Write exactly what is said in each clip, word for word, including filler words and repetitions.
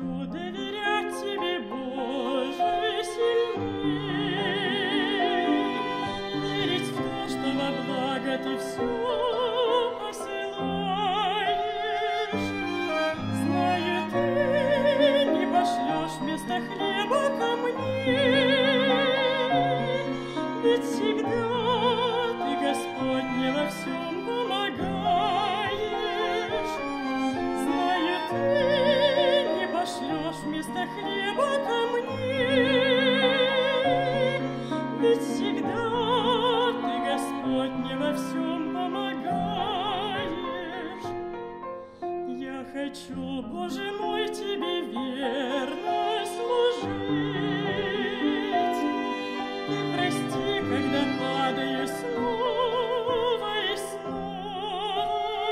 хочу доверять Тебе, Боже, сильней, верить в то, что во благо Ты все посылаешь. Знаю, Ты не пошлешь вместо хлеба камней, ведь всегда Ты, Господь, мне во всем помогаешь. Знаю, Ты не пошлешь вместо хлеба камней, ведь всегда Ты, Господь, мне во всем помогаешь. Я хочу, Боже мой, Тебе верно служить. Ты прости, когда падаю снова и снова.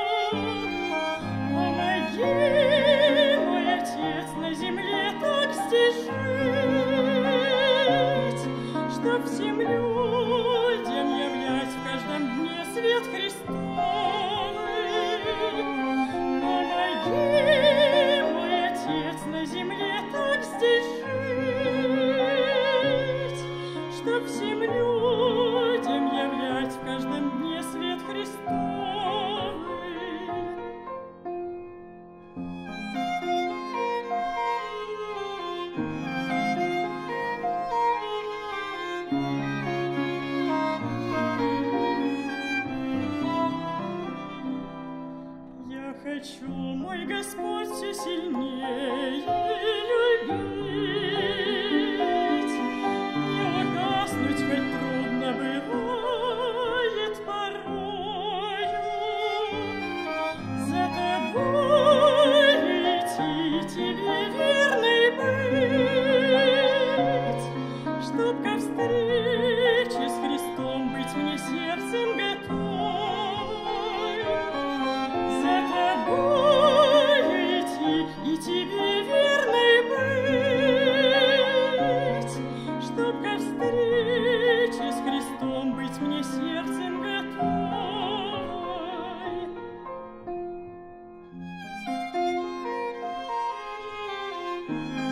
Помоги, мой Отец, на земле так здесь жить, чтоб всем людям являть в каждом дне свет Христовый. Помоги, мой Отец, на земле так здесь жить, чтоб всем людям являть в каждом дне свет Христовый. Я хочу, мой Господь, все сильнее любить, не угаснуть, хоть трудно бывает порою. За Тобой идти, Тебе верной быть, чтоб ко встрече с Христом быть мне сердцем готовой. За Тобой идти и Тебе верной быть, чтоб ко встрече с Христом быть мне сердцем готовой. Thank you.